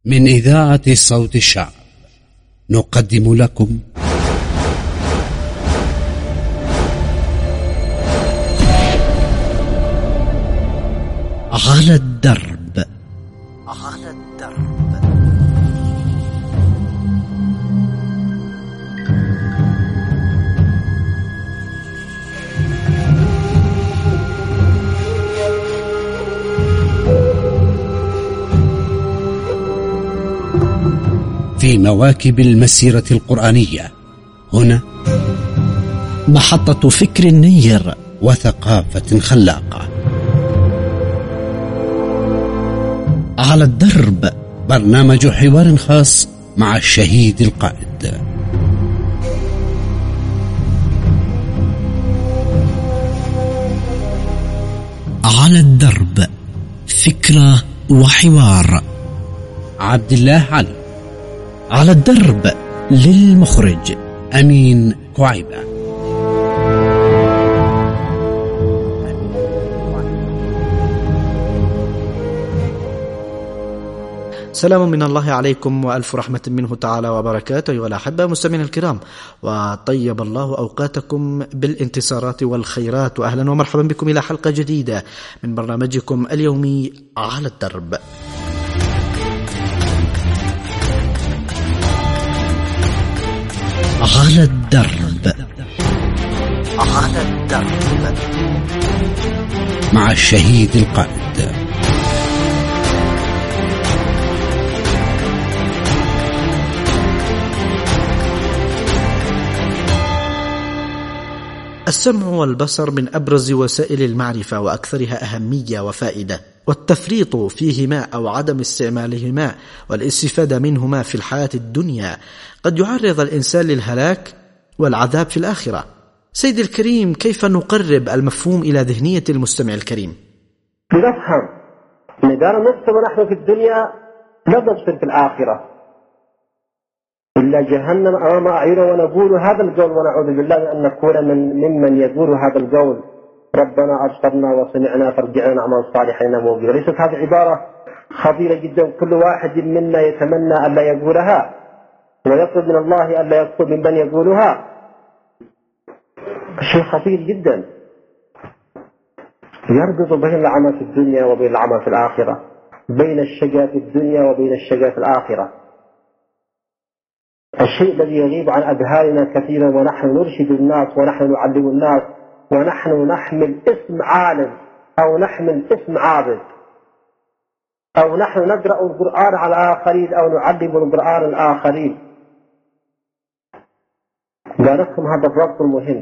من إذاعة صوت الشعب نقدم لكم على الدرب. في مواكب المسيرة القرآنية هنا محطة فكر نير وثقافة خلاقة. على الدرب، برنامج حوار خاص مع الشهيد القائد. على الدرب، فكرة وحوار. عبد الله علي. على الدرب، للمخرج أمين كعيبة. سلام من الله عليكم وألف رحمة منه تعالى وبركاته. أيها الأحبة مستمعينا الكرام، وطيب الله أوقاتكم بالانتصارات والخيرات، وأهلا ومرحبا بكم إلى حلقة جديدة من برنامجكم اليومي على الدرب. على الدرب. على الدرب مع الشهيد القائد. السمع والبصر من أبرز وسائل المعرفة وأكثرها أهمية وفائدة، والتفريط فيهما أو عدم استعمالهما والاستفادة منهما في الحياة الدنيا قد يعرض الإنسان للهلاك والعذاب في الآخرة. سيد الكريم، كيف نقرب المفهوم إلى ذهنية المستمع الكريم؟ نفهم إذا نبصر نحن في الدنيا لا نبصر في الآخرة إلا جهنم أمام أعيننا، ونقول هذا القول ونعوذ بالله أن نكون ممن يقول هذا القول: ربنا أبصرنا وسمعنا فارجعنا نعمل صالحا موجودة. ليست هذه عبارة خطيرة جدا، كل واحد منا يتمنى ألا يقولها ويطلب من الله ألا يطلب من من يقولها. شيء خطير جدا يربط بين العمل في الدنيا وبين العمل في الآخرة، بين الشقاء في الدنيا وبين الشقاء في الآخرة. الشيء الذي يغيب عن أذهاننا كثيرا، ونحن نرشد الناس ونحن نعلم الناس ونحن نحمل اسم عالم أو نحمل اسم عابد، أو نحن نقرأ القرآن على الآخرين أو نعلم القرآن الآخرين. لا نفهم هذا الربط المهم.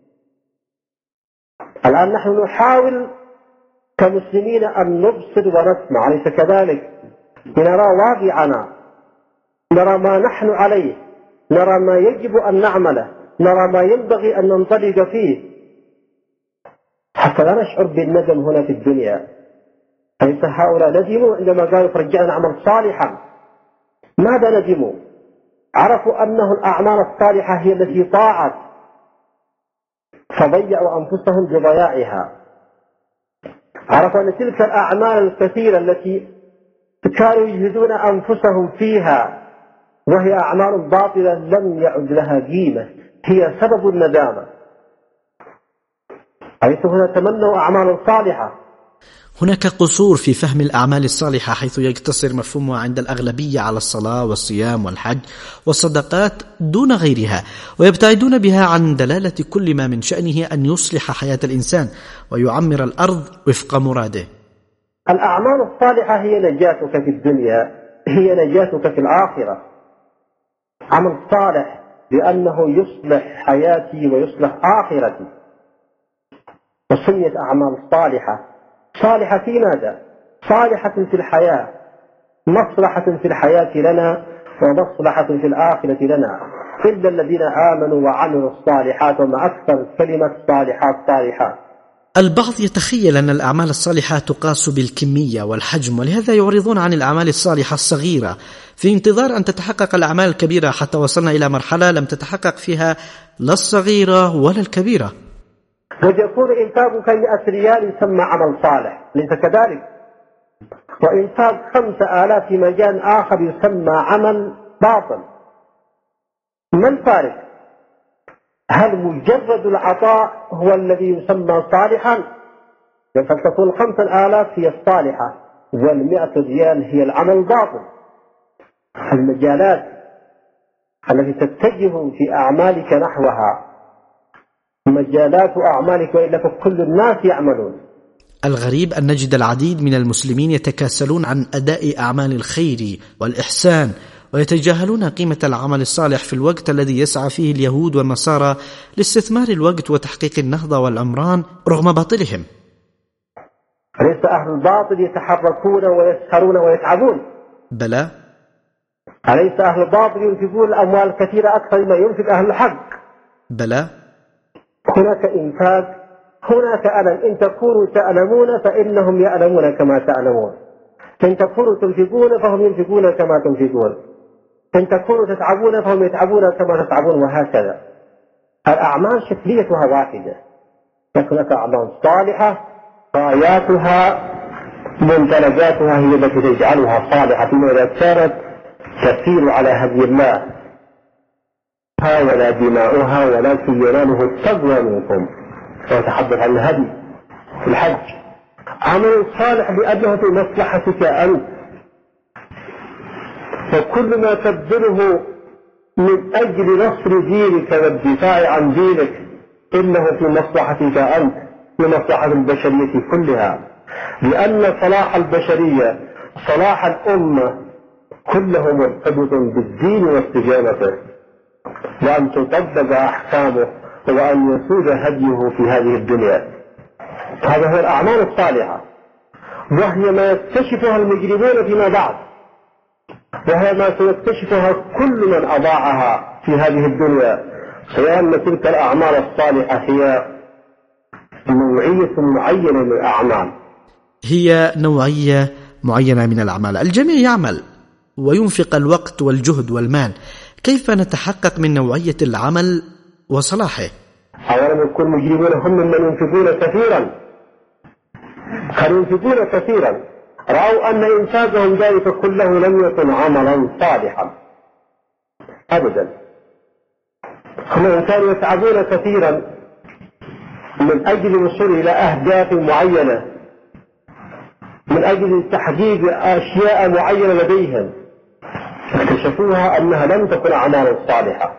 الآن نحن نحاول كمسلمين أن نبصر ونسمع، أليس كذلك؟ لنرى واقعنا، نرى ما نحن عليه، نرى ما يجب أن نعمله، نرى ما ينبغي أن ننطلق فيه، حتى لا نشعر بالندم هنا في الدنيا. أليس هؤلاء ندموا عندما قالوا فرجعنا نعمل صالحا؟ ماذا ندموا؟ عرفوا أنه الأعمال الصالحة هي التي طاعت فضيعوا أنفسهم بضياعها. عرفوا أن تلك الأعمال الكثيرة التي كانوا يجهدون أنفسهم فيها وهي أعمال باطلة لم يعد لها قيمة، هي سبب الندامة. حيث هنا تمنوا أعمال صالحة. هناك قصور في فهم الأعمال الصالحة، حيث يقتصر مفهومها عند الأغلبية على الصلاة والصيام والحج والصدقات دون غيرها، ويبتعدون بها عن دلالة كل ما من شأنه أن يصلح حياة الإنسان ويعمر الأرض وفق مراده. الأعمال الصالحة هي نجاتك في الدنيا، هي نجاتك في الآخرة. عمل صالح لأنه يصلح حياتي ويصلح آخرتي. وسميت أعمال صالحة. صالحة في ماذا؟ صالحة في الحياة، مصلحة في الحياة لنا ومصلحة في الآخرة لنا. إلا الذين آمنوا وعملوا الصالحات، وما أكثر كلمة صالحات صالحات. البعض يتخيل أن الأعمال الصالحة تقاس بالكمية والحجم، ولهذا يعرضون عن الأعمال الصالحة الصغيرة في انتظار أن تتحقق الأعمال الكبيرة، حتى وصلنا إلى مرحلة لم تتحقق فيها لا الصغيرة ولا الكبيرة. قد يكون إنتاجك 100 ريال يسمى عمل صالح، ليس كذلك؟ وإنفاق 5000 في مجال آخر يسمى عمل باطل. ما الفارق؟ هل مجرد العطاء هو الذي يسمى صالحا؟ فلتكون 5000 هي الصالحة وال100 ريال هي العمل الباطل. المجالات التي تتجه في أعمالك نحوها مجالات أعمالك، وإلا فكل الناس يعملون. الغريب أن نجد العديد من المسلمين يتكاسلون عن أداء أعمال الخير والإحسان، ويتجاهلون قيمة العمل الصالح في الوقت الذي يسعى فيه اليهود والنصارى لاستثمار الوقت وتحقيق النهضة والعمران رغم باطلهم. أليس أهل الباطل يتحركون ويسهرون ويتعبون؟ بلى. أليس أهل الباطل ينفقون الأموال كثيرة أكثر مما ينفق أهل الحق؟ بلى. هناك إنفاق، هناك ألم. إن تكونوا تألمون فإنهم يألمون كما تألمون، إن تكونوا تنفقون فهم ينفقون كما تنفقون، إن تكونوا تتعبون فهم يتعبون كما تتعبون، وهكذا. الأعمال شكليتها واحدة، لكن هناك أعمال صالحة غاياتها منتلجاتها هي التي تجعلها صالحة، فيما إذا كانت تسير على هدي الله ولا دماؤها ولكن يناله التقوى منكم. ويتحدث عن الهدي في الحج. عمل صالح لأنه في مصلحتك أنت، وكل ما تبذله من أجل نصر دينك والدفاع عن دينك إنه في مصلحتك أنت، في مصلحة البشرية كلها، لأن صلاح البشرية صلاح الأمة كله مرتبط بالدين واستجابته، وأن تطبق أحكامه وأن يسود هديه في هذه الدنيا. هذا هو الأعمال الصالحة، وهي ما يكتشفها المجرمون فيما بعد، وهي ما سيكتشفها كل من أضاعها في هذه الدنيا، سواء أن تلك الأعمال الصالحة هي نوعية معينة من الأعمال، هي نوعية معينة من الأعمال. الجميع يعمل وينفق الوقت والجهد والمال، كيف نتحقق من نوعية العمل وصلاحه؟ أولا يكون مجرمون هم من ينفقون كثيرا، كانوا ينفقون كثيرا، رأوا أن إنفاقهم ذلك كله لم يكن عملا صالحا أبدا. هم كانوا يتعبون كثيرا من أجل الوصول إلى أهداف معينة، من أجل تحقيق أشياء معينة لديهم، اكتشفوها أنها لم تكن أعمال صالحة.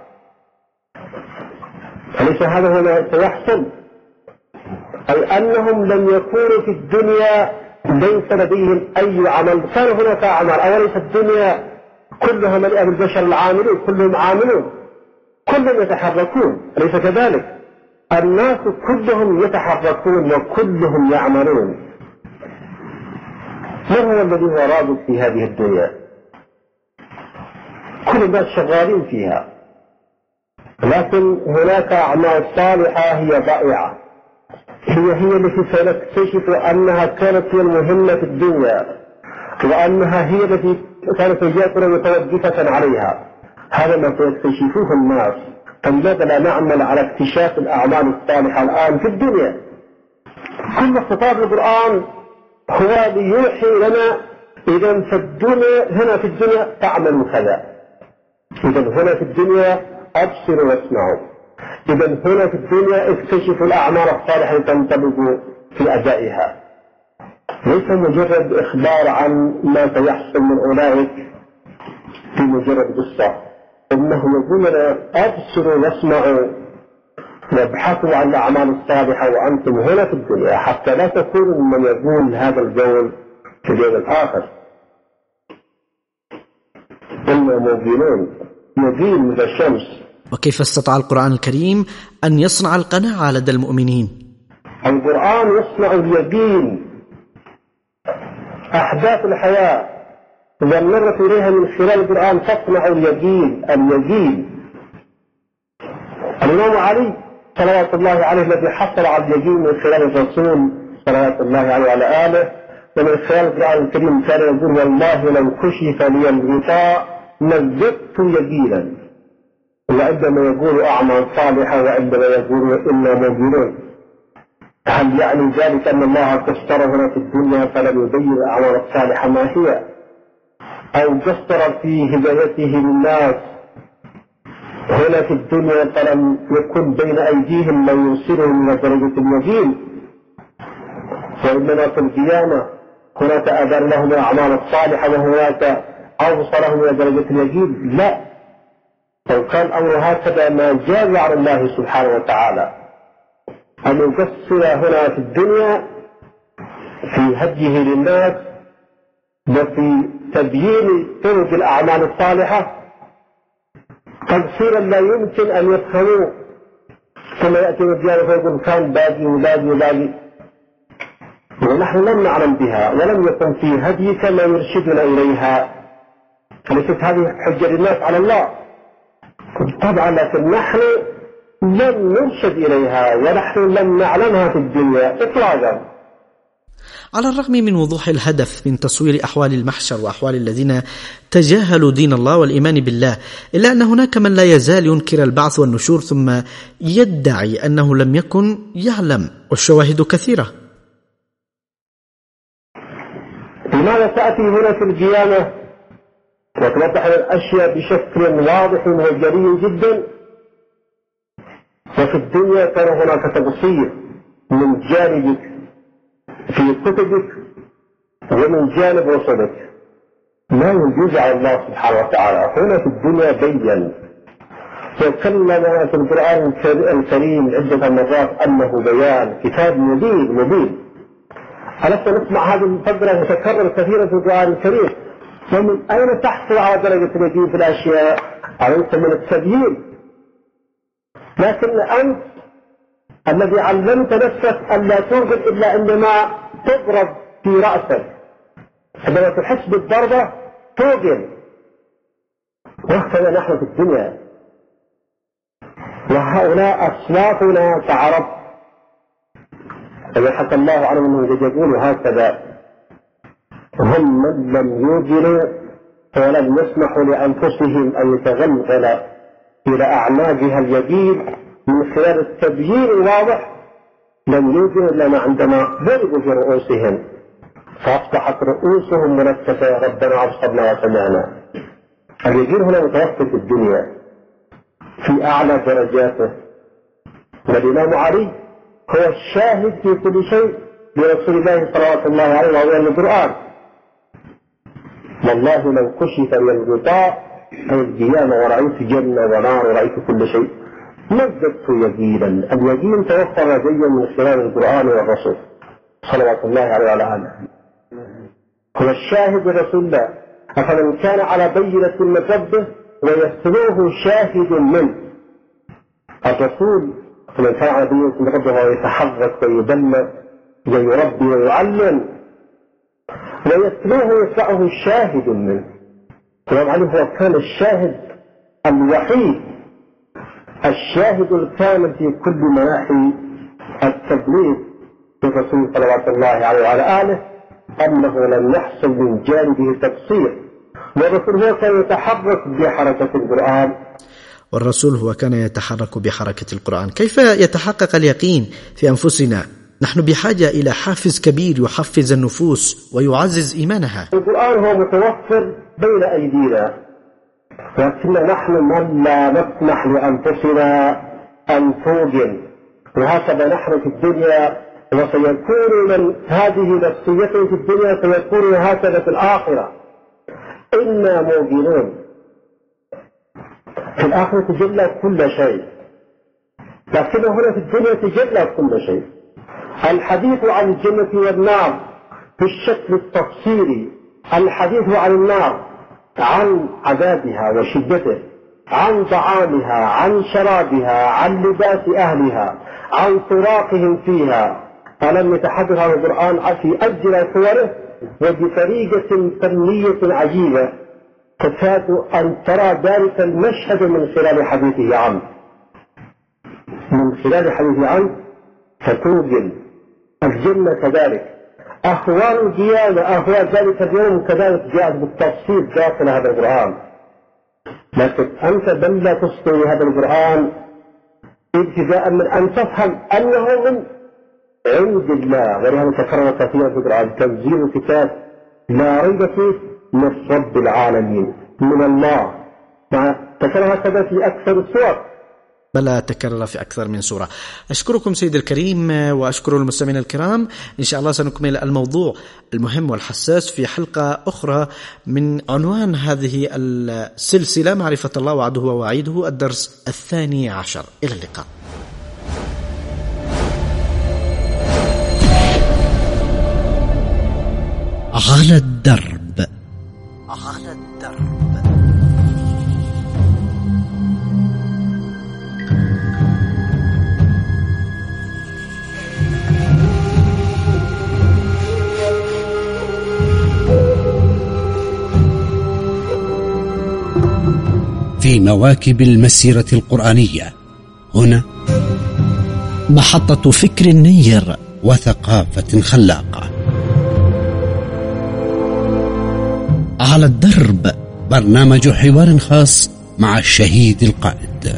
أليس هذا هو ما سيحصل؟ أي أنهم لم يكونوا في الدنيا ليس لديهم أي عمل، كان هناك أعمال، أوليس الدنيا كلها مليئة بالبشر العاملون، كلهم عاملون، كلهم يتحركون، أليس كذلك؟ الناس كلهم يتحركون وكلهم يعملون. من هو الذي هو رابط في هذه الدنيا؟ كل الناس شغالين فيها، لكن هناك أعمال صالحة هي ضائعة، هي التي سنكتشف أنها كانت هي المهمة في الدنيا، وأنها هي التي كانت رجاءنا متوقفة عليها. هذا ما سيكتشفوه الناس. فلماذا لا نعمل على اكتشاف الأعمال الصالحة الآن في الدنيا؟ كل خطاب القرآن هو ليوحي لنا إذا في الدنيا، هنا في الدنيا تعملوا كذا، إذا هنا في الدنيا أبصروا واسمعوا، إذا هنا في الدنيا اكتشفوا الأعمال الصالحة تنطبق في أدائها. ليس مجرد إخبار عن ما سيحصل من أولئك في مجرد قصة، إنه يقول لنا أبصروا واسمعوا وابحثوا عن الأعمال الصالحة وأنتم هنا في الدنيا، حتى لا تكونوا من يقول هذا القول في اليوم الآخر. إنه موقنون يقين مثل الشمس. وكيف استطاع القرآن الكريم أن يصنع القناعة لدى المؤمنين؟ القرآن يصنع اليقين، أحداث الحياة إذا مرت إليها من خلال القرآن تصنع اليقين. الإمام علي صلوات الله عليه الذي حصل على اليقين من خلال الرسول صلوات الله عليه وعلى آله ومن خلال القرآن الكريم كان يقول: والله لو كشف لي الغطاء لازددت يقينا. وعندما يقول أعمال صالحة وعندما يقول إنا موقنون. هل يعني ذلك أن الله قصر هنا في الدنيا فلم يبين الأعمال الصالحة ما هي، أو قصر في هدايته للناس هنا في الدنيا فلم يكن بين أيديهم من يوصلهم إلى درجة اليقين، وإنما في القيامة هناك أبان لهم الأعمال الصالحة وهناك أوصلهم إلى درجة اليقين؟ لا، لو كان أمر هكذا ما جاز على الله سبحانه وتعالى أن يقصر هنا في الدنيا في هديه للناس وفي تبيين طرق الأعمال الصالحة تفسيرا لا يمكن أن يفهموه، ثم يأتي الرجال فيقول كان باقي وباقي ونحن لم نعلم بها ولم يكن في هديك ما يرشدنا إليها، فليست هذه حجة للناس على الله طبعا، لكن نحن لم نرشد إليها ونحن لم نعلمها في الدنيا إطلاقا. على الرغم من وضوح الهدف من تصوير أحوال المحشر وأحوال الذين تجاهلوا دين الله والإيمان بالله، إلا أن هناك من لا يزال ينكر البعث والنشور ثم يدعي أنه لم يكن يعلم، والشواهد كثيرة. لماذا تأتي هنا في القيامة وتوضح الأشياء بشكل واضح وجلي جدا، وفي الدنيا كان هناك تقصير من جانبك في كتبك ومن جانب رسلك؟ لا يجوز على الله سبحانه وتعالى. هنا في الدنيا بين وكلمنا في القرآن الكريم عدة مرات أنه بيان كتاب مبين. ألست نسمع هذه الفقرة متكررة كثيرا في القرآن الكريم؟ ومن أين تحصل على درجة اليقين في الأشياء؟ عليك من التبيين. لكن أنت الذي علمت نفسك أن لا توجد إلا عندما تضرب في رأسك، عندما تحس بالضربة توجد. وهكذا نحن في الدنيا، وهؤلاء أصنافنا كعرب الذي حكى الله عنهم أنهم يقولون هكذا، هم من لم يوجدوا ولم يسمحوا لأنفسهم أن يتغلغل إلى أعماقها اليقين من خلال التبيين الواضح، لم يوجدوا إلا عندما ضربوا في رؤوسهم فأصبحت رؤوسهم منكسة. ربنا أبصرنا وسمعنا. اليقين هنا متوسط في الدنيا في أعلى درجاته، والإمام علي هو الشاهد في كل شيء لرسول الله صلى الله عليه وسلم القرآن. والله لو كشف من الغطاء القيامة ورأيت جنة ونار ورأيت كل شيء مزدت يقينا. اليقين توفر لدي من خلال القرآن والرسول صلوات الله عليه وعلى آله. هو الشاهد رسول الله، أفمن كان على بينة من ربه ويتلوه شاهد منه. الرسول فمن كان على بينة من ربه ويتحرك ويدل ويربي ويعلم ويتلوه يسمعه شاهد منه. الإمام علي هو كان الشاهد الوحيد، الشاهد الكامل في كل مناحي التبليغ للرسول صلوات الله عليه وعلى آله، أنه لم يحصل من جانبه تقصير، والرسول هو كان يتحرك بحركة القرآن. والرسول هو كان يتحرك بحركة القرآن. كيف يتحقق اليقين في أنفسنا؟ نحن بحاجة إلى حافز كبير يحفز النفوس ويعزز إيمانها. القرآن هو متوفر بين أيدينا، لكن نحن من لا نسمح لأنفسنا أن توجن. وهكذا نحن في الدنيا، وسيكون من هذه نفسيته في الدنيا سيكون هكذا في الآخرة. إنا موجنون. في الآخرة تجلى كل شيء، لكن هنا في الدنيا تجلى كل شيء. الحديث عن الجنة والنار في الشكل التفصيلي، الحديث عن النار، عن عذابها وشدته، عن طعامها، عن شرابها، عن لباس أهلها، عن طراقهم فيها. ألم يتحدث عن القرآن في أجل صوره وبطريقة فنية عجيبة تكاد أن ترى ذلك المشهد من خلال حديثه عنه. من خلال حديثه عنه فتوجد الجنة كذلك، أهوال القيامة، أهوال ذلك اليوم كذلك جاءت بالتفصيل داخل هذا القرآن. لكن أنت بل لا تستوي هذا القرآن ابتداء من أن تفهم أنه من عند الله، ولهذا تكرر كثيرا في القرآن تنزيل كتاب لا ريب فيه من رب العالمين من الله. تكرر هكذا في أكثر السور، بلى تكرر في أكثر من سورة. أشكركم سيد الكريم وأشكر المستمعين الكرام. إن شاء الله سنكمل الموضوع المهم والحساس في حلقة أخرى من عنوان هذه السلسلة معرفة الله وعده ووعيده، الدرس 12. إلى اللقاء. على الدرب. في مواكب المسيرة القرآنية، هنا محطة فكر نير وثقافة خلاقة. على الدرب، برنامج حوار خاص مع الشهيد القائد.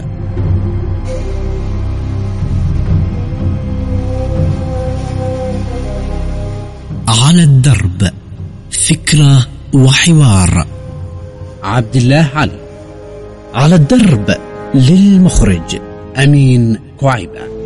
على الدرب، فكرة وحوار. عبد الله علي. على الدرب، للمخرج أمين كعيبة.